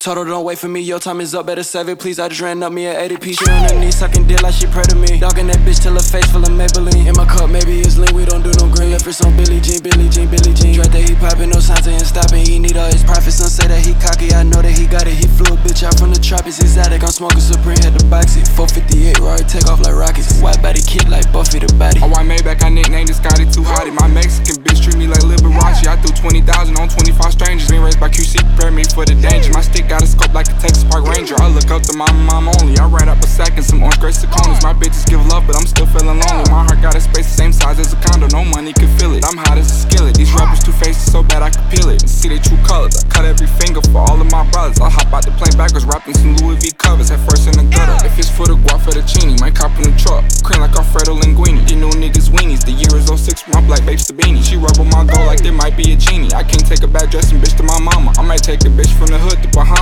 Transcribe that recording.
Told her don't wait for me, your time is up, better save it please. I just ran up me at ADP. She on her knees, sucking dick like she pray to me. Dogging that bitch till her face full of Maybelline. In my cup, maybe it's lean, we don't do no green. Left wrist on Billie Jean, Billie Jean, Billie Jean. Right there, he popping, no signs of him stopping. He need all his profits, some say that he cocky. I know that he got it, he flew a bitch out from the tropics. Exotic, I'm smoking Supreme, had to box it. 458, Rory, take off like rockets. White body kick like Buffy the body. A white Maybach, I nicknamed it Scotty Too Hottie. My Mexican bitch treat me like Liberace. I threw 20,000 on 25 strangers. Been raised by QC, prepare me for the danger. My stick got a scope like a Texas Park Ranger. I look up to my mom only. I ride up a sack and some orange Grace Saconas. My bitches give love, but I'm still feeling lonely. My heart got a space the same size as a condo. No money can fill it. I'm hot as a skillet. These rappers two faces so bad I can peel it and see their true colors. I cut every finger for all of my brothers. I hop out the plane backwards, rapping some Louis V covers. Head first in the gutter. If it's for the guap fettuccine, might cop in the truck. Cream like Alfredo Linguini. These new niggas weenies. The year is 06 with my black babes to beanie. She rub on my goal like there might be a genie. I can't take a bad dressing bitch to my mama. I might take a bitch from the hood to Bahamas.